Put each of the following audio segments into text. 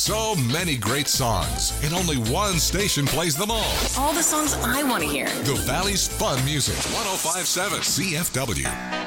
So many great songs, and only one station plays them all. All the songs I want to hear. The Valley's Fun Music, 105.7 CFW.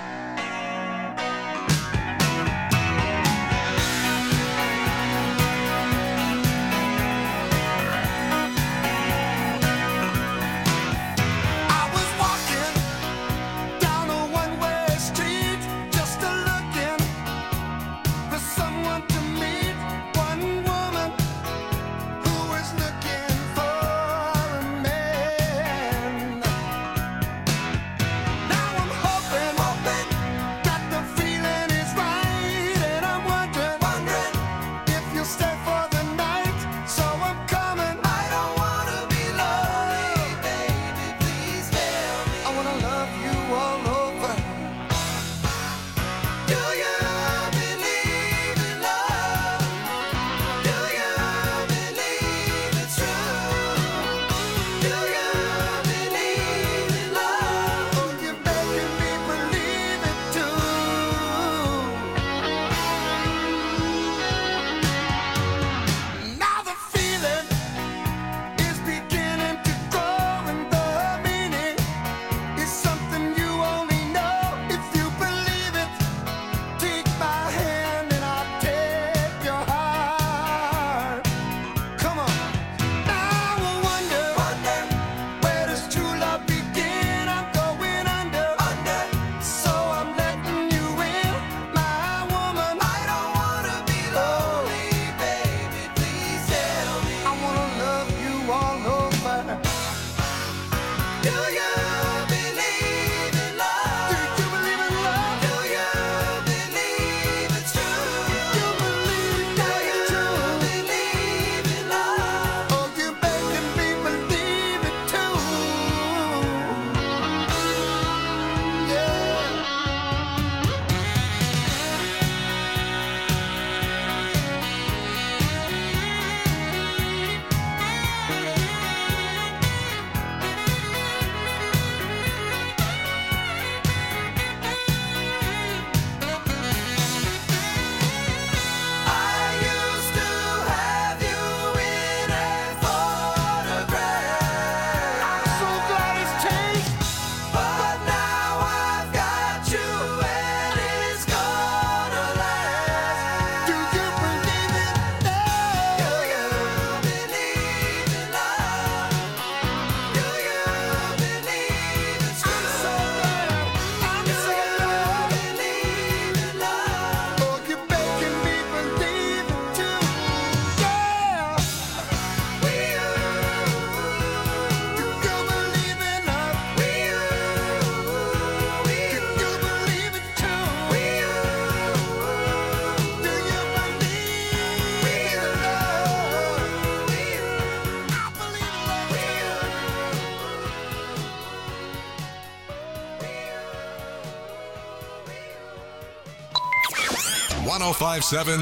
.105.7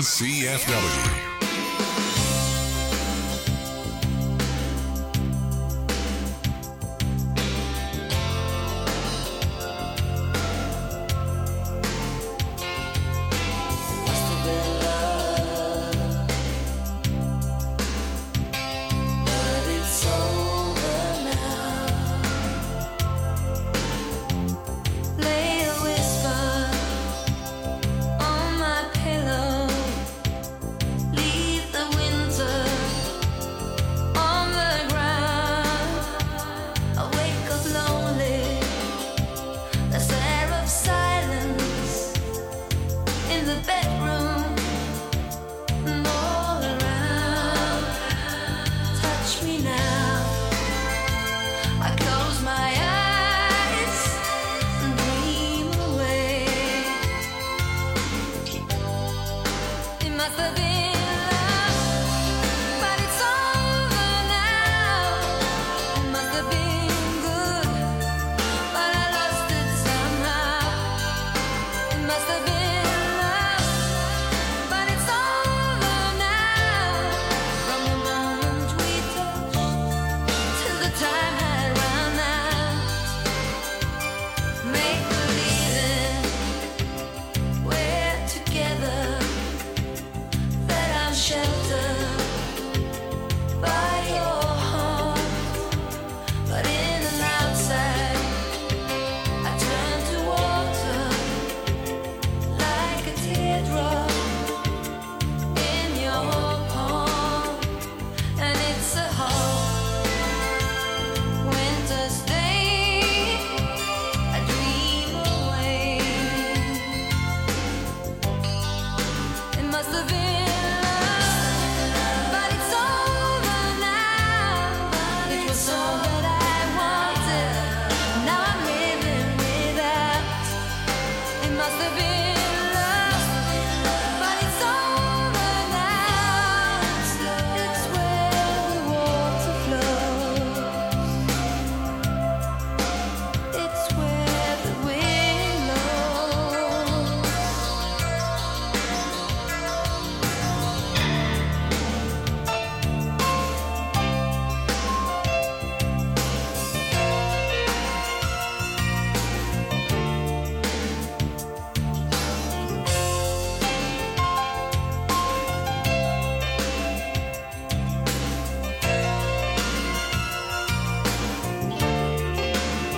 CFW. Leave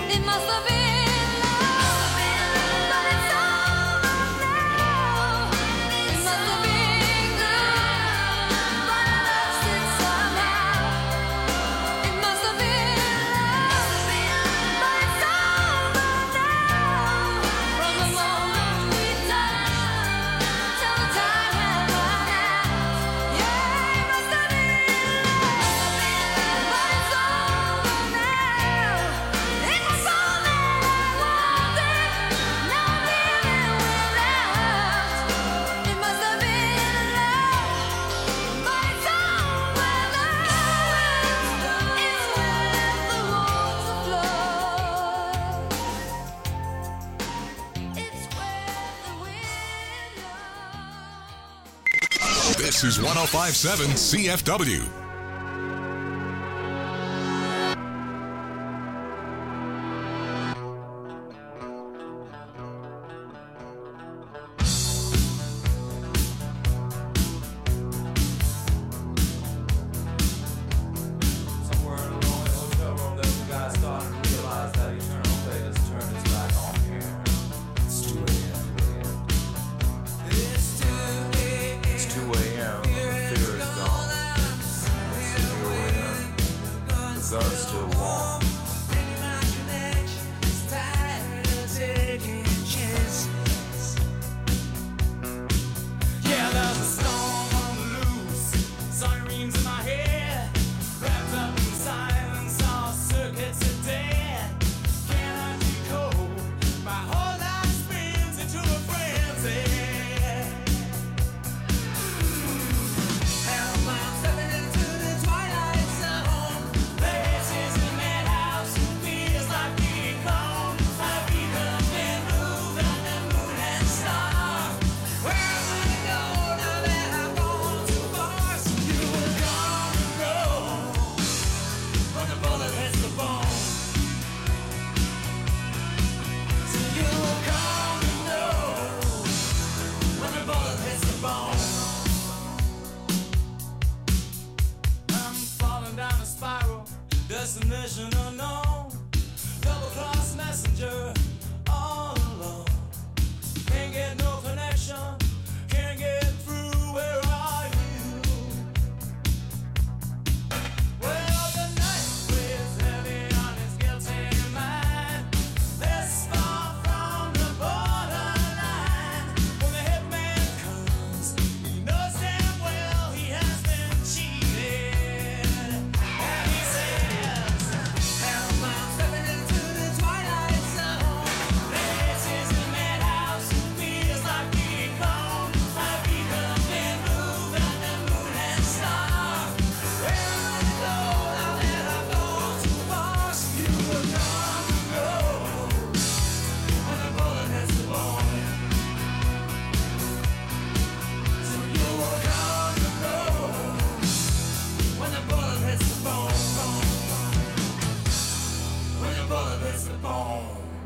This is 105.7 CFW. Destination unknown, double-cross messenger, all alone. Can't get no connection, can't get through, where are you? Well, the night weighs heavy on his guilty mind. This far from the borderline. When the hitman comes, he knows damn well he has been cheated. And he says, "Hell, I'm stepping into the twilight zone. This is the madhouse, feels like being gone. I've even been moved on the moon and star. Where am I to go now that I've gone too far? So you will come to know when the bullet hits the bone. So you will come to know when the bullet hits the bone. When the bullet hits the bone."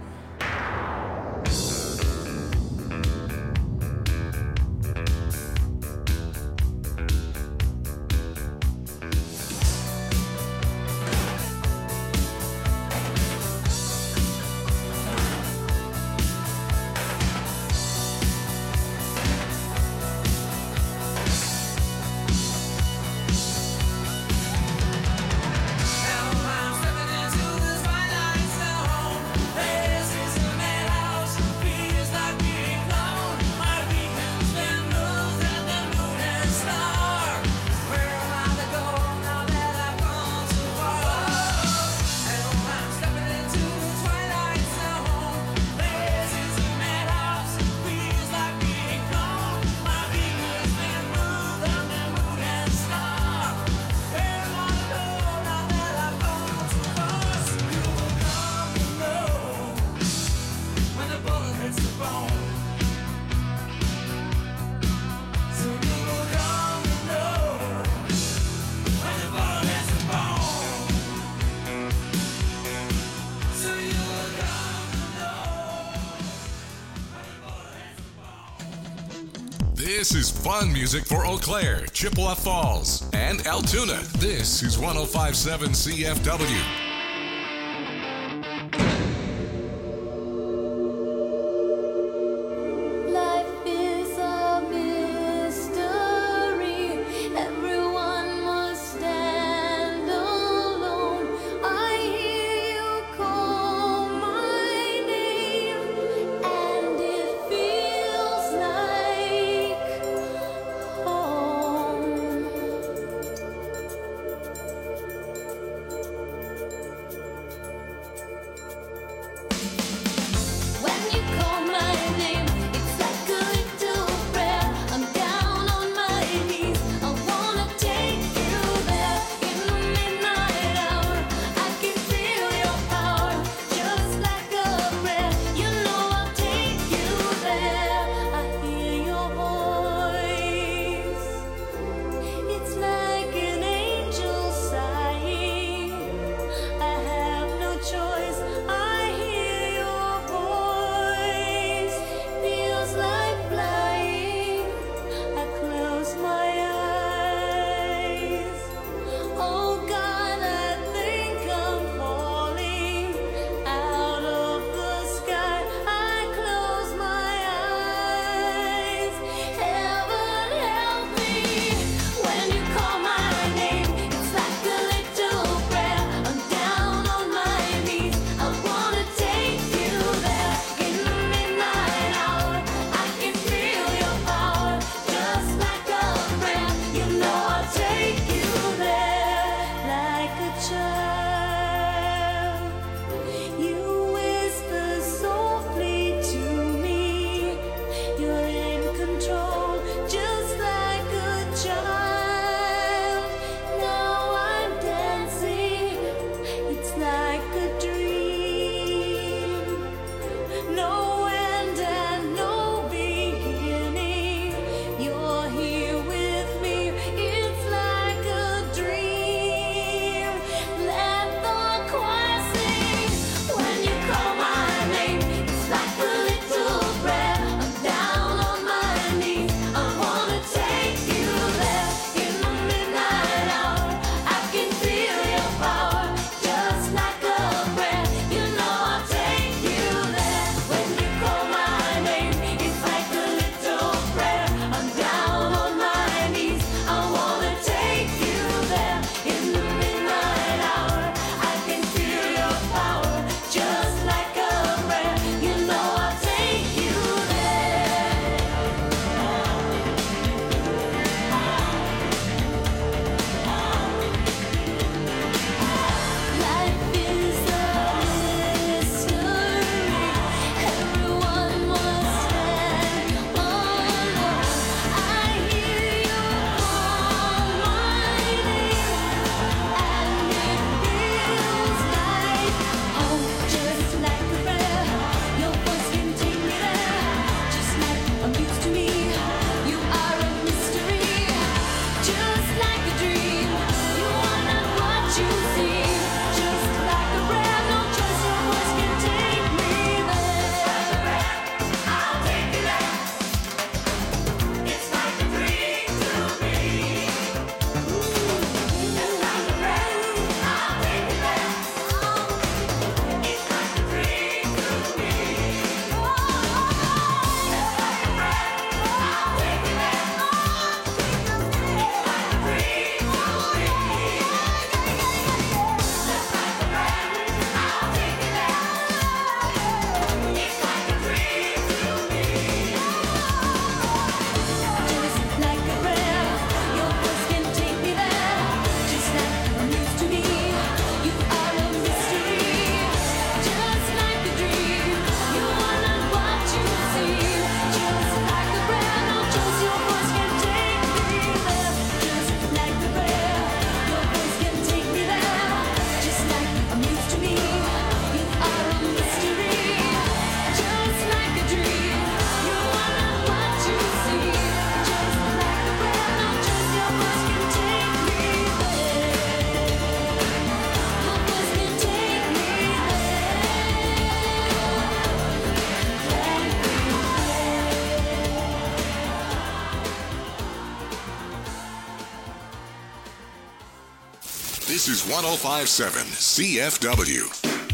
This is fun music for Eau Claire, Chippewa Falls, and Altoona. This is 105.7 CFW. This is 105.7 CFW.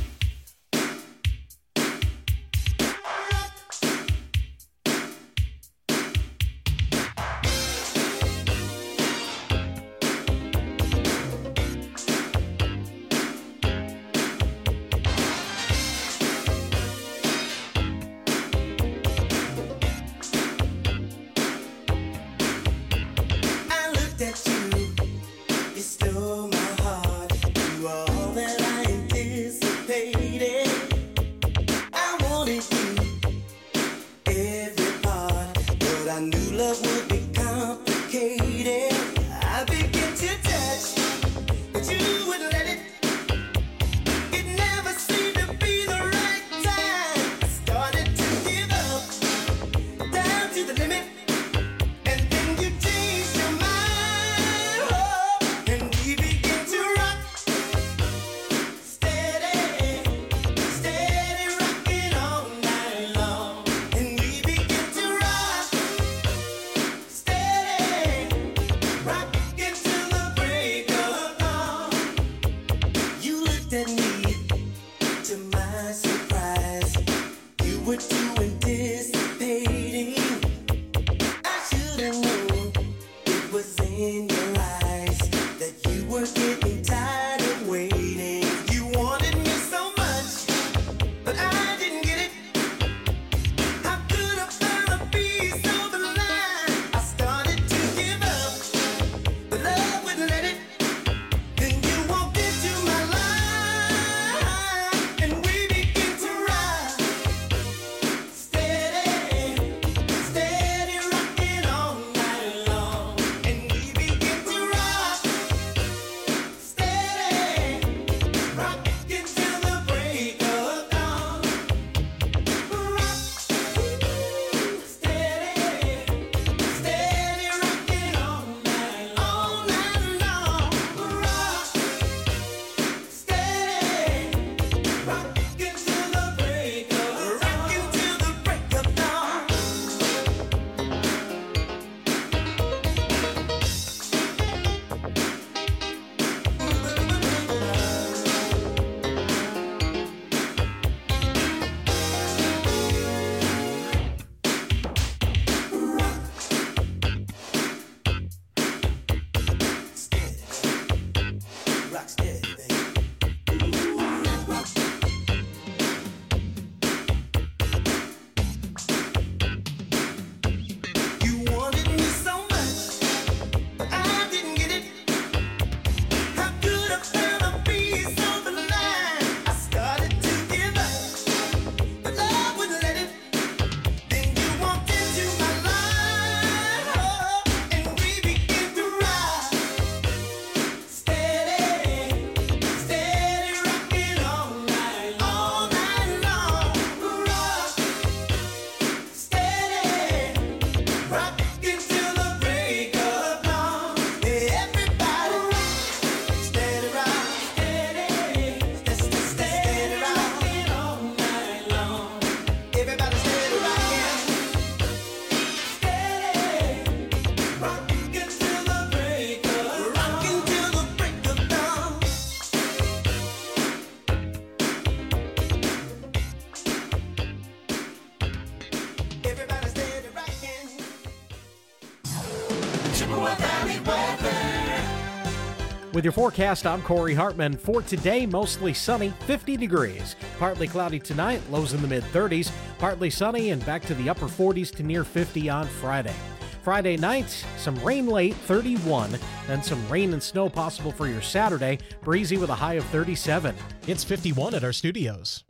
With your forecast, I'm Corey Hartman. For today, mostly sunny, 50 degrees. Partly cloudy tonight, lows in the mid-30s. Partly sunny and back to the upper 40s to near 50 on Friday. Friday night, some rain late, 31. Then some rain and snow possible for your Saturday. Breezy with a high of 37. It's 51 at our studios.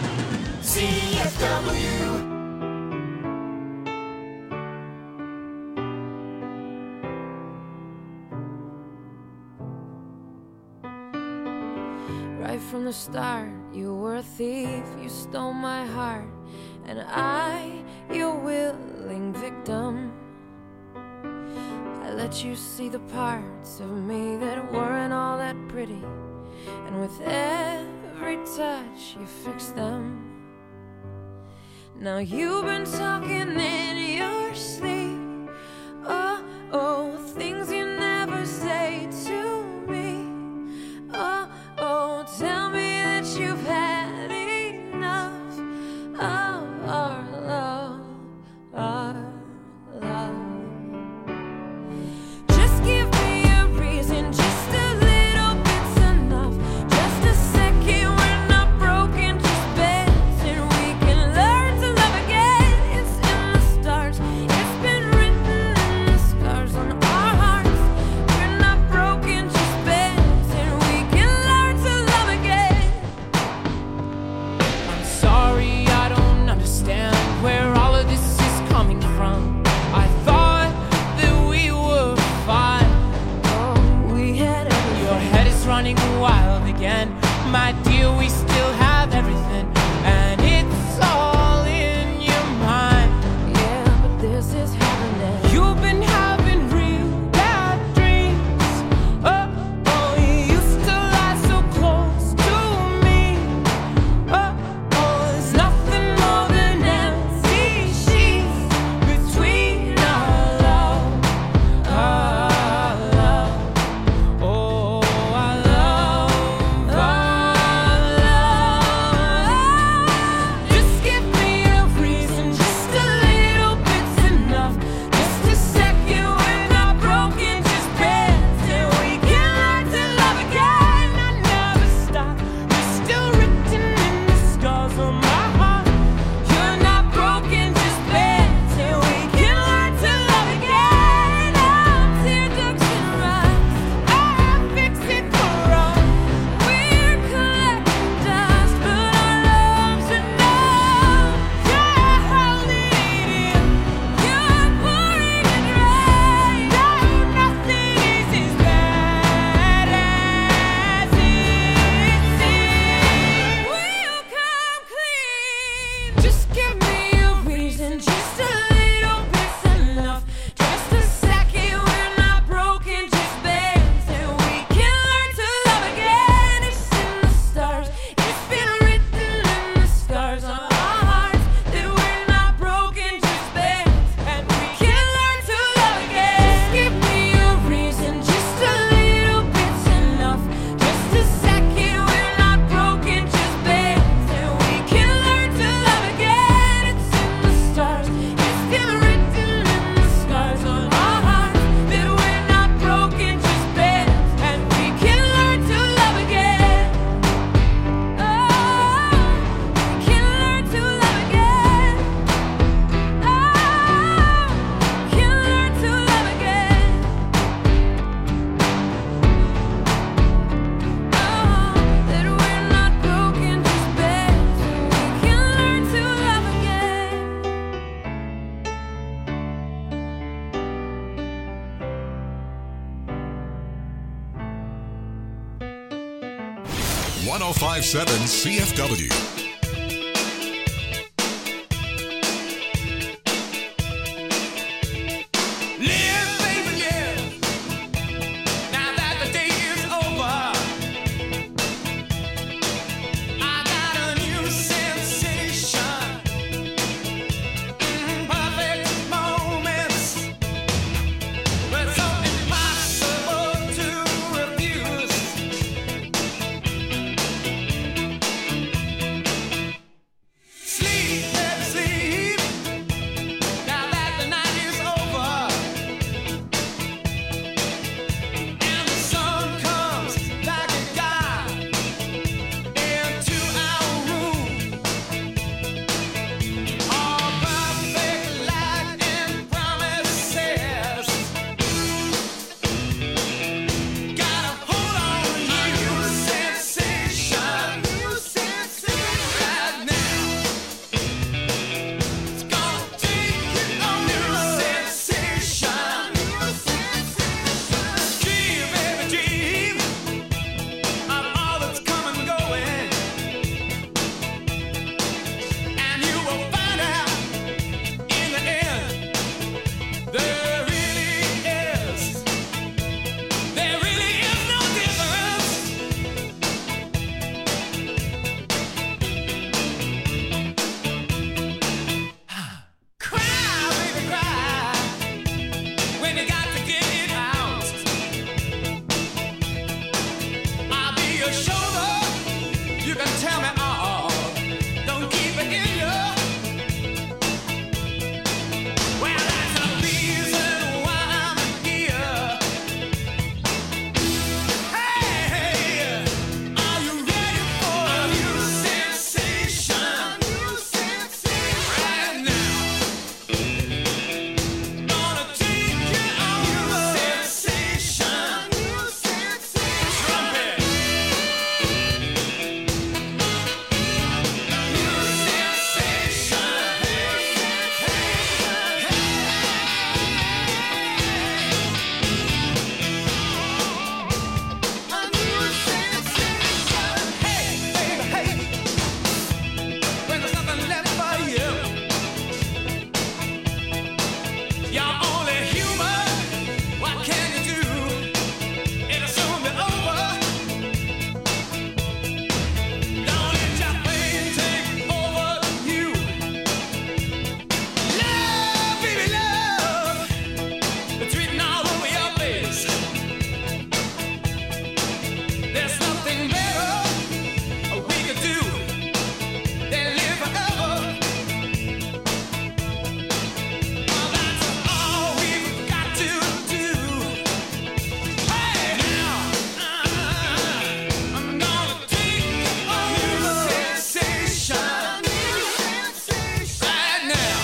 CFW. Right from the start, you were a thief, you stole my heart, and I, your willing victim. I let you see the parts of me that weren't all that pretty, and with every touch you fixed them. Now you've been talking in your sleep, oh, things you never say to me. 1057 CFW. Live, baby, live. Now that the day is over, I got a new sensation. Perfect moments, but so impossible to refuse. Sleep, baby, sleep. Now that the night is over. And the sun comes like a god into our room. All perfect light and promises. Gotta hold on to new sensation. Right now. It's gonna take you on new sensation. Dream, baby, dream of all that's coming and going, and you will find out in the end there really is no difference. Cry, baby, cry when you got to get it out. I'll be your shoulder. You can tell me all. Don't keep it in you. Well, that's the reason why I'm here. Hey, are you ready for a new sensation? Right now. Gonna take you on new sensation. Trumpet. New sensation. Hey, baby, hey. When there's nothing left for you, you're only human. What can you do? It'll soon be over. Don't let your pain take over you. Love, baby, love. It's written all over your face. There's nothing better we could do than live forever. Well, that's all we've got to do. Hey, now, I'm gonna take you on new sensation. Right now,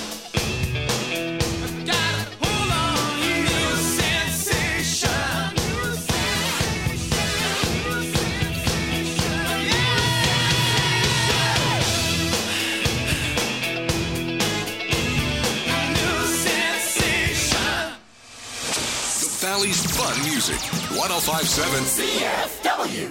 I gotta hold on to new sensation. New sensation. The Valley's fun music. 1057 CFW.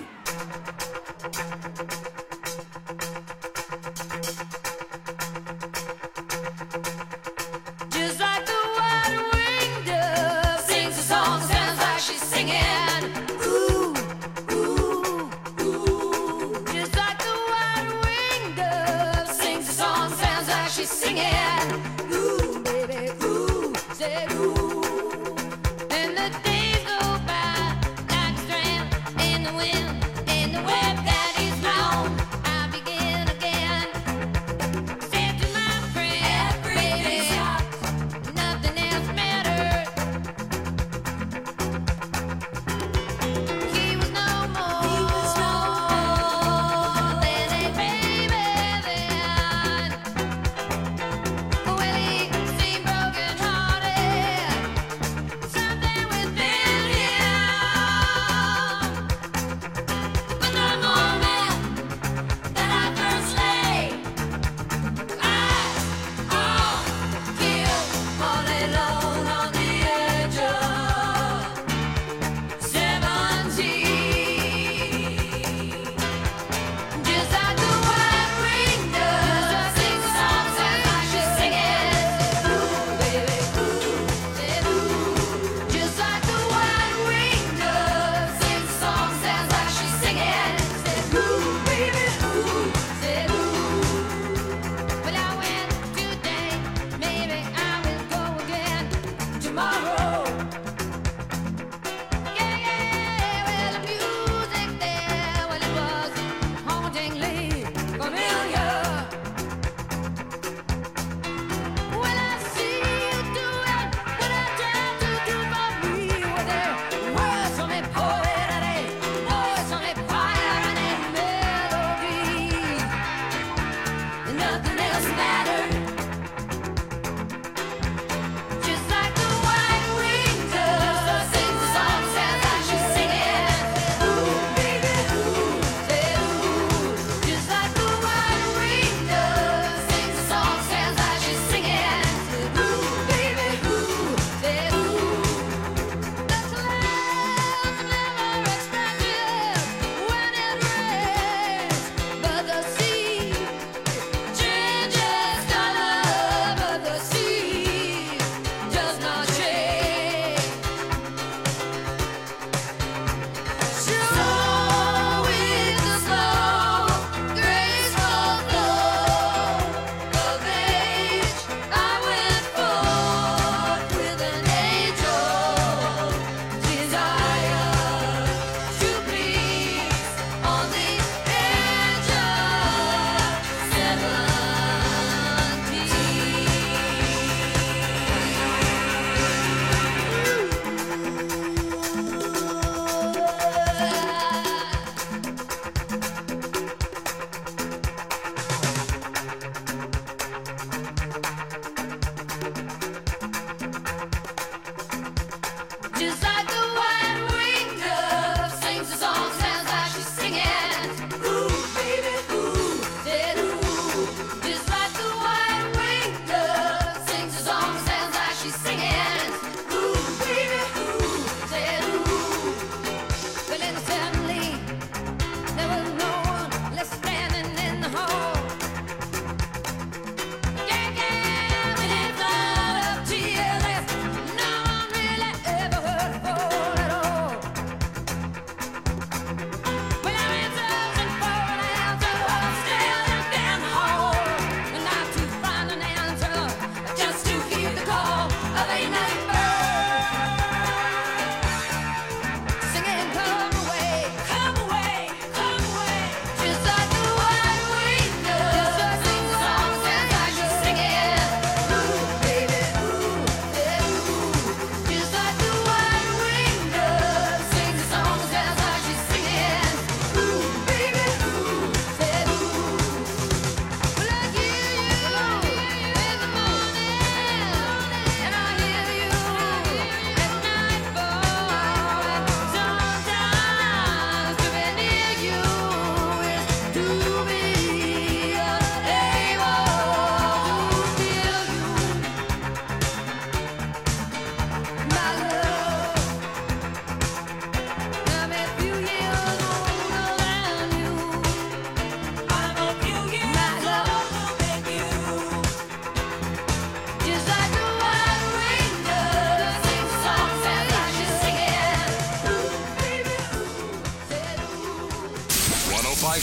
Just like the white-winged dove sings a song, sounds like she's singing. Ooh, ooh, ooh. Just like the white-winged dove sings a song, sounds like she's singing. Ooh, baby, ooh, say ooh. And the days go by like a strand in the wind, in the web that is round. I begin again. Said to my friend, baby, nothing else mattered. He was no more than a baby then. Well,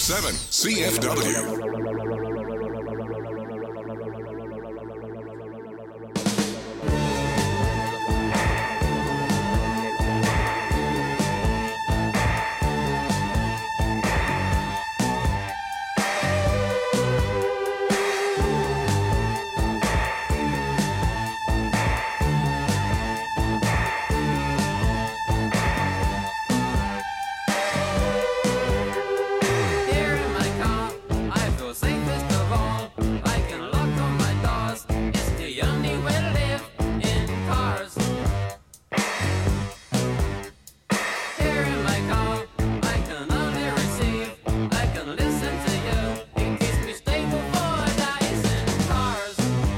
1057 CFW. Here in my car, I feel safest of all. I can lock all my doors. It's the only way to live in cars. Here in my car, I can only receive. I can listen to you. It keeps me stable for days in cars.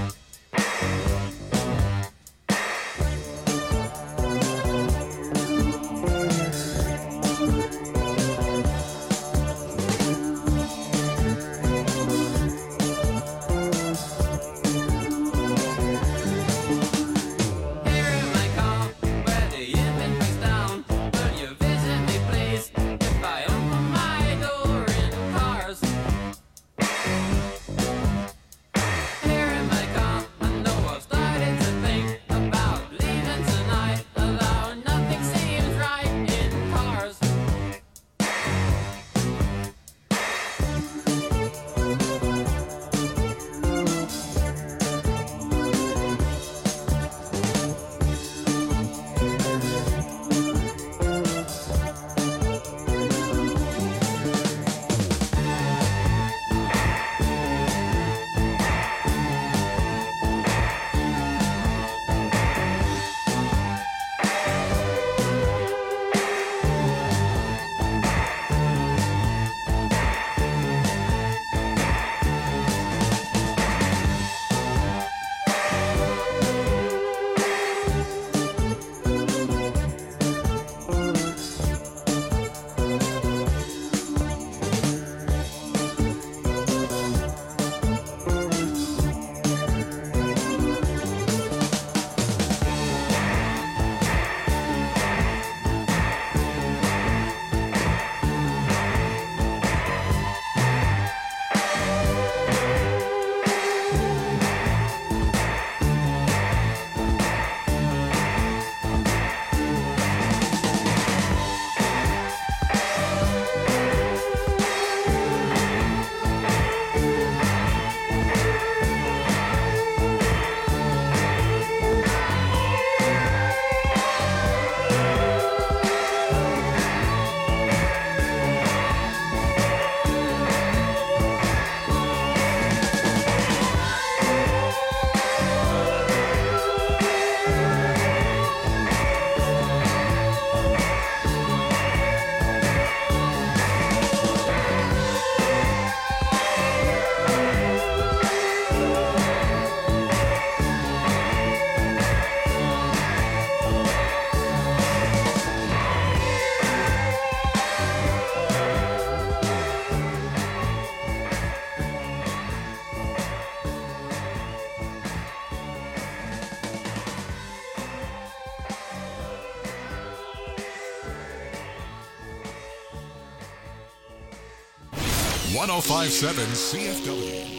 Here in my car, where the image breaks down. Will you visit me, please? If I open my door in cars. Here in my car, I know I've started to think about leaving tonight, although nothing seems right in cars. #1057 CFW.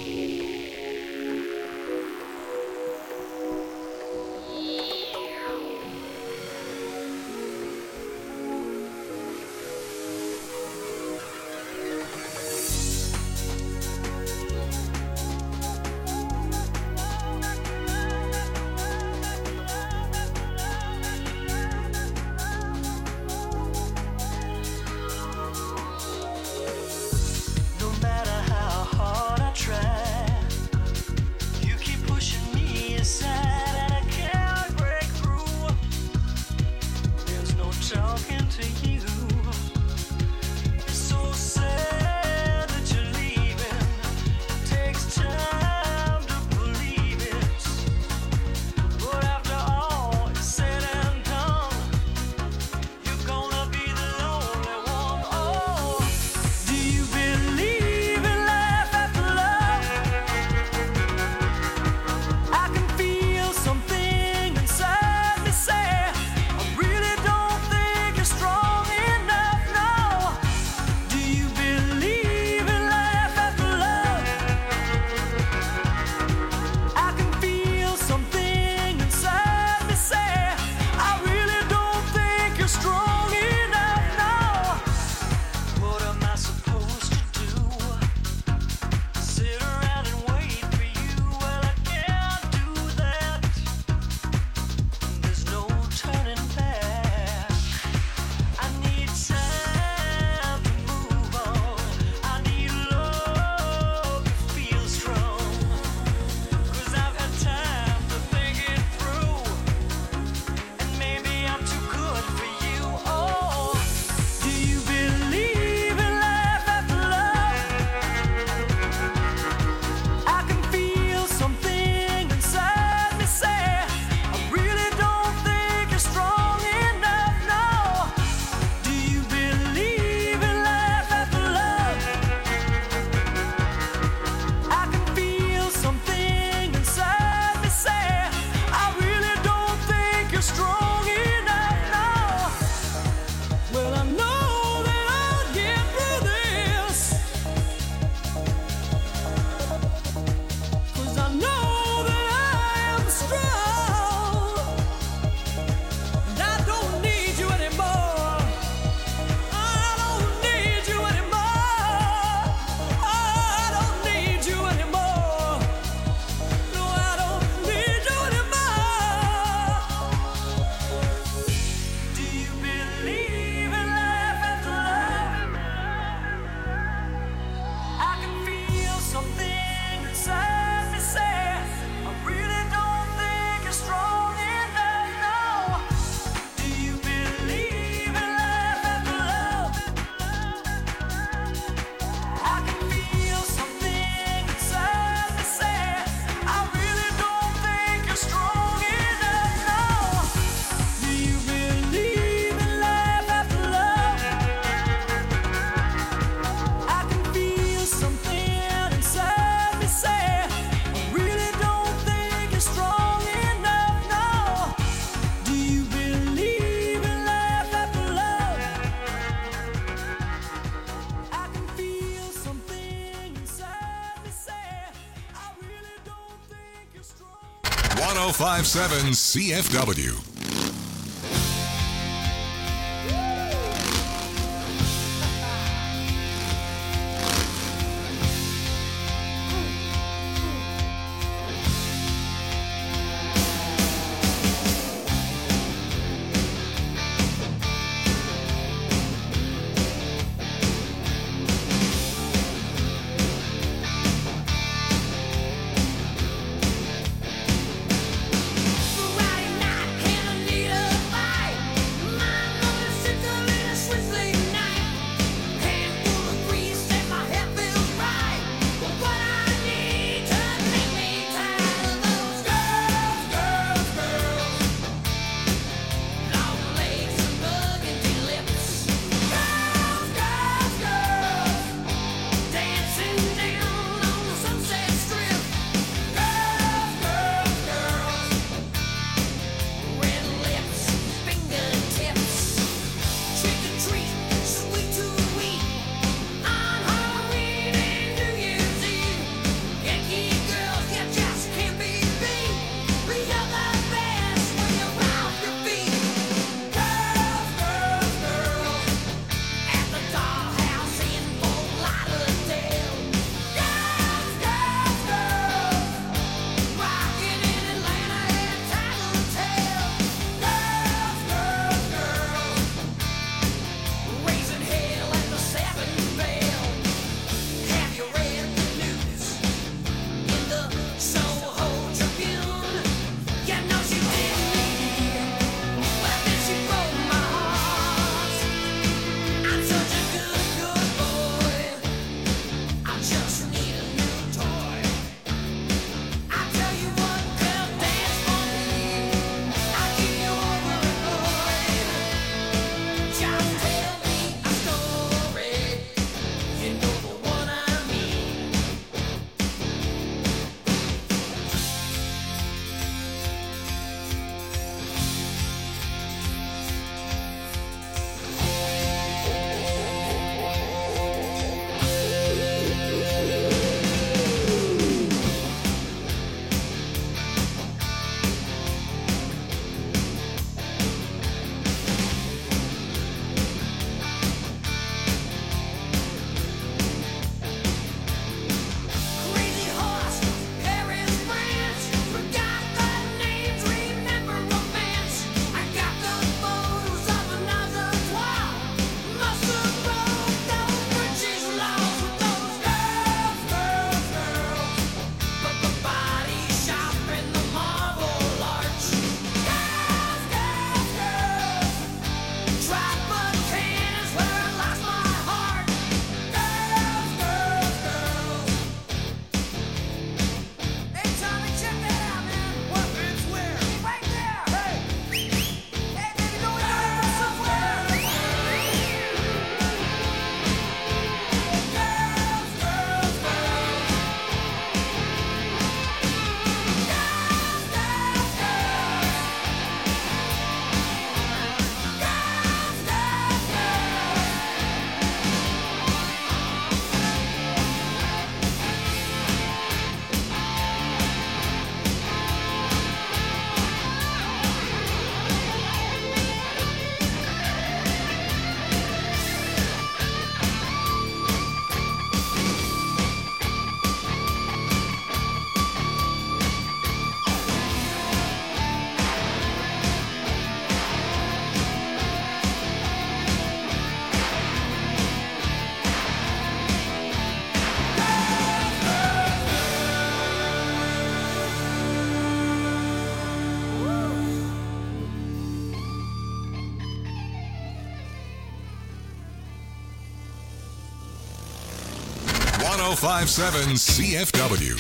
No matter how hard I try, 1057 CFW. Friday night, and I need a .1057 CFW.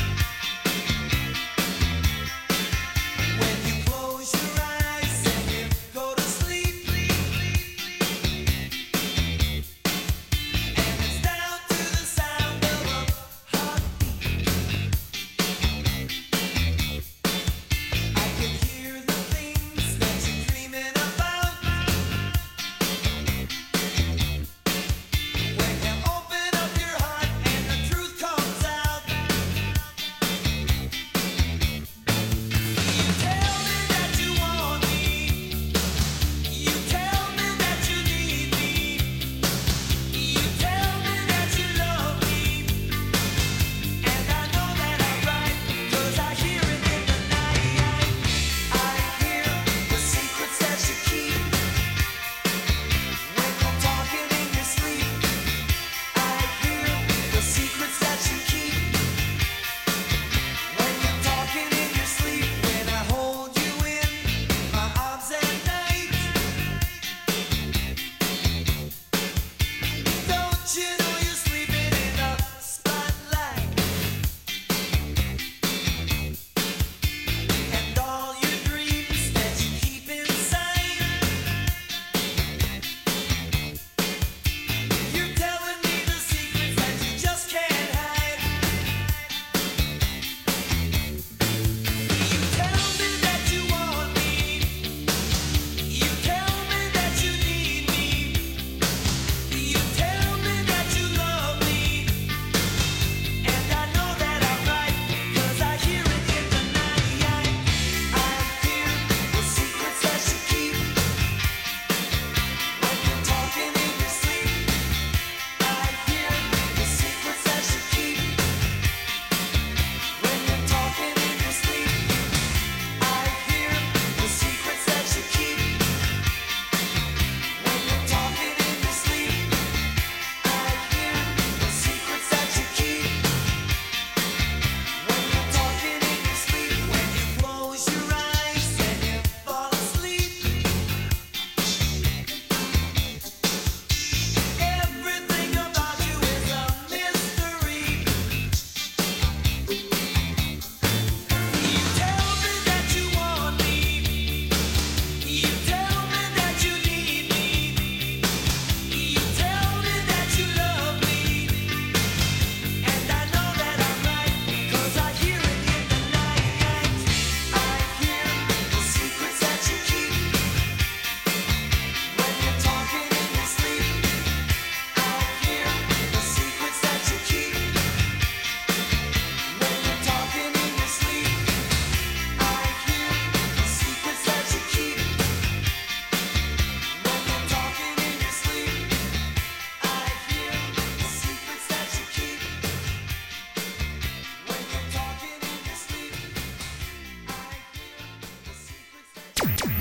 When you close your eyes and you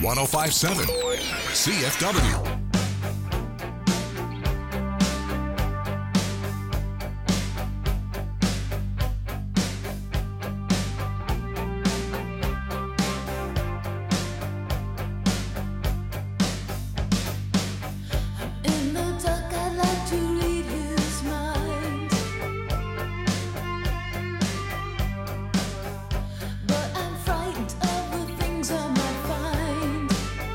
1057 CFW. In the dark, I'd like to read his mind, but I'm frightened of the things I might find.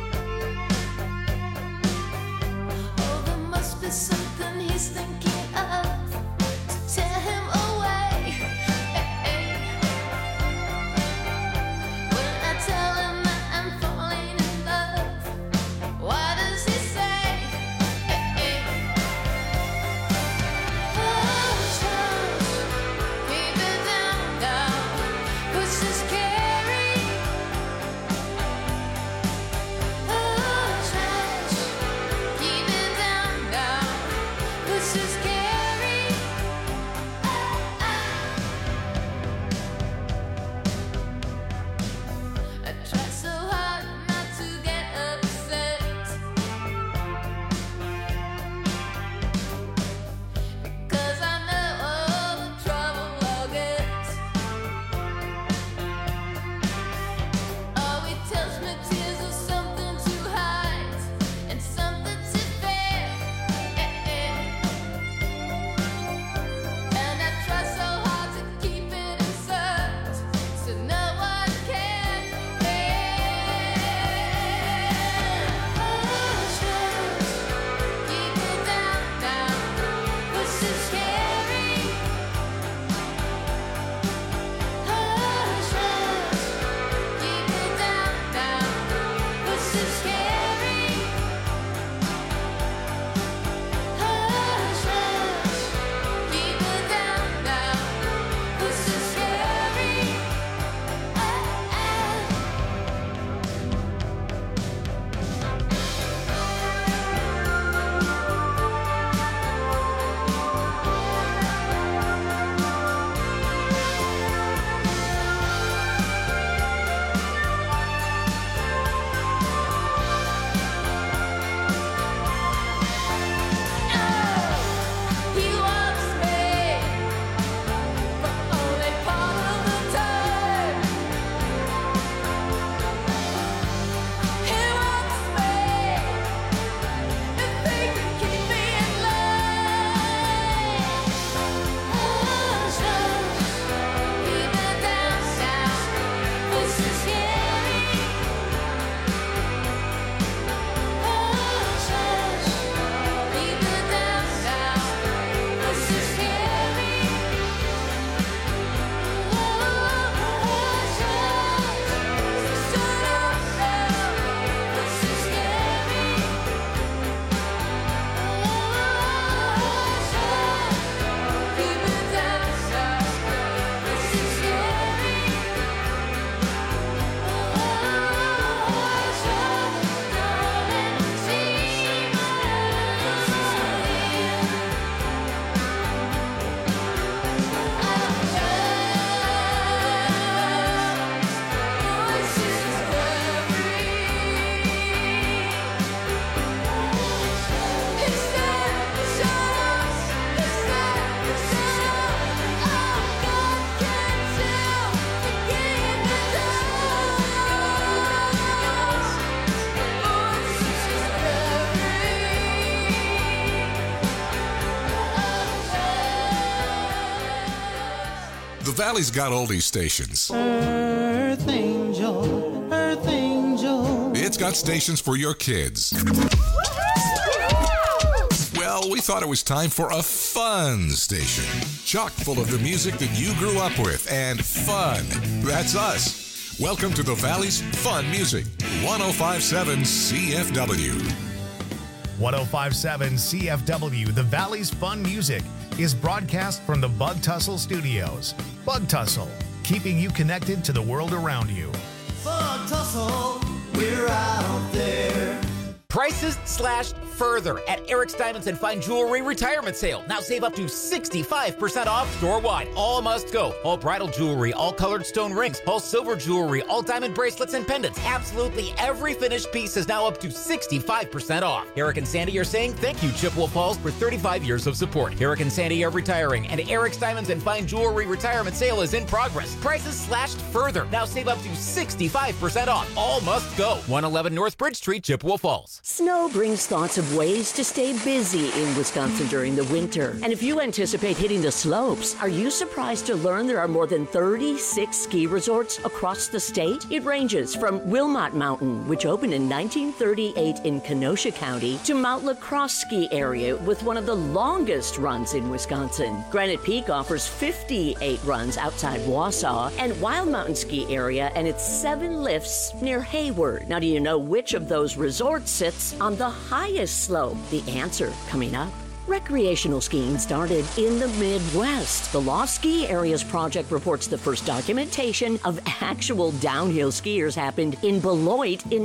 Oh, there must be something he's thinking of to tear him away. When I tell him that I'm falling in love, why does he say? I try so hard not to get upset, because I know all the trouble I'll get. Oh, he tells me tears are something to hide and something to fear, and I try so hard to keep it inside so no one can hear. Hush, hush, keep it down now, this is scary. Hush, hush, keep it down now, this is scary. Hush, hush, keep it down now, this is scary. He wants me for only part of the time. He wants me if they can keep me in line. Hush, hush, keep it down now, this is scary. Hush, hush, keep it down now, this is scary. Hush, hush, shut up now, this is scary. Hush, hush, keep it down now, this is scary. Hush, hush, darling, see The Valley's got oldies stations. Earth angel, earth angel. It's got stations for your kids. Well, we thought it was time for a fun station. Chock full of the music that you grew up with and fun. That's us. Welcome to the Valley's Fun Music. 1057 CFW. 1057 CFW, the Valley's Fun Music, is broadcast from the Bug Tussle Studios. Bug Tussle, keeping you connected to the world around you. Bug tussle, we're out there. Prices slashed further at Eric's Diamonds and Fine Jewelry Retirement Sale. Now save up to 65% off store-wide. All must go. All bridal jewelry, all colored stone rings, all silver jewelry, all diamond bracelets and pendants. Absolutely every finished piece is now up to 65% off. Eric and Sandy are saying thank you, Chippewa Falls, for 35 years of support. Eric and Sandy are retiring, and Eric's Diamonds and Fine Jewelry Retirement Sale is in progress. Prices slashed further. Now save up to 65% off. All must go. 111 North Bridge Street, Chippewa Falls. Snow brings thoughts of ways to stay busy in Wisconsin during the winter. And if you anticipate hitting the slopes, are you surprised to learn there are more than 36 ski resorts across the state? It ranges from Wilmot Mountain, which opened in 1938 in Kenosha County, to Mount LaCrosse Ski Area with one of the longest runs in Wisconsin. Granite Peak offers 58 runs outside Wausau, and Wild Mountain Ski Area and its 7 lifts near Hayward. Now, do you know which of those resorts sits on the highest slope? The answer coming up. Recreational skiing started in the Midwest. The Lost Ski Areas Project reports the first documentation of actual downhill skiers happened in Beloit in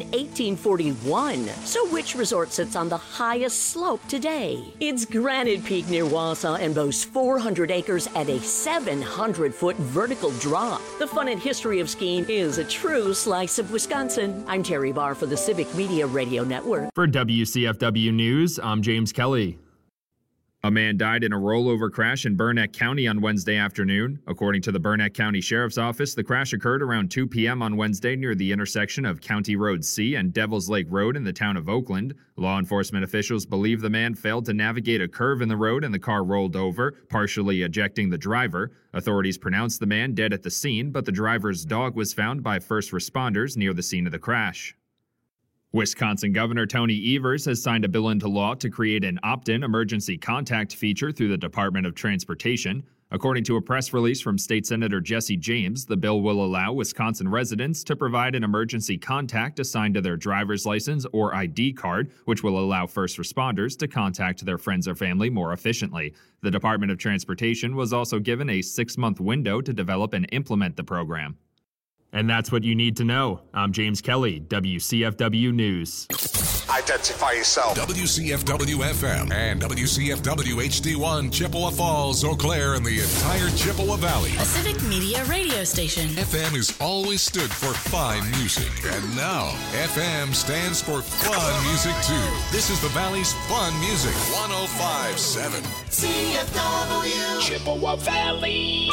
1841. So which resort sits on the highest slope today? It's Granite Peak near Wausau and boasts 400 acres and a 700-foot vertical drop. The fun and history of skiing is a true slice of Wisconsin. I'm Terry Barr for the Civic Media Radio Network. For WCFW News, I'm James Kelly. A man died in a rollover crash in Burnett County on Wednesday afternoon. According to the Burnett County Sheriff's Office, the crash occurred around 2 p.m. on Wednesday near the intersection of County Road C and Devil's Lake Road in the town of Oakland. Law enforcement officials believe the man failed to navigate a curve in the road and the car rolled over, partially ejecting the driver. Authorities pronounced the man dead at the scene, but the driver's dog was found by first responders near the scene of the crash. Wisconsin Governor Tony Evers has signed a bill into law to create an opt-in emergency contact feature through the Department of Transportation. According to a press release from State Senator Jesse James, the bill will allow Wisconsin residents to provide an emergency contact assigned to their driver's license or ID card, which will allow first responders to contact their friends or family more efficiently. The Department of Transportation was also given a 6-month window to develop and implement the program. And that's what you need to know. I'm James Kelly, WCFW News. Identify yourself. WCFW-FM and WCFW-HD1, Chippewa Falls, Eau Claire, and the entire Chippewa Valley. A Civic Media radio station. FM has always stood for fine music. And now, FM stands for fun music, too. This is the Valley's Fun Music, 105.7. CFW Chippewa Valley.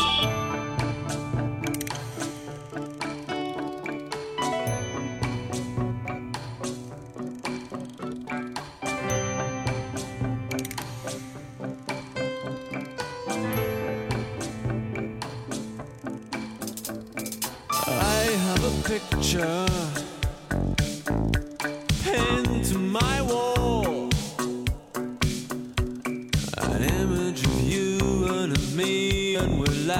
Picture pinned to my wall, an image of you and of me, and we're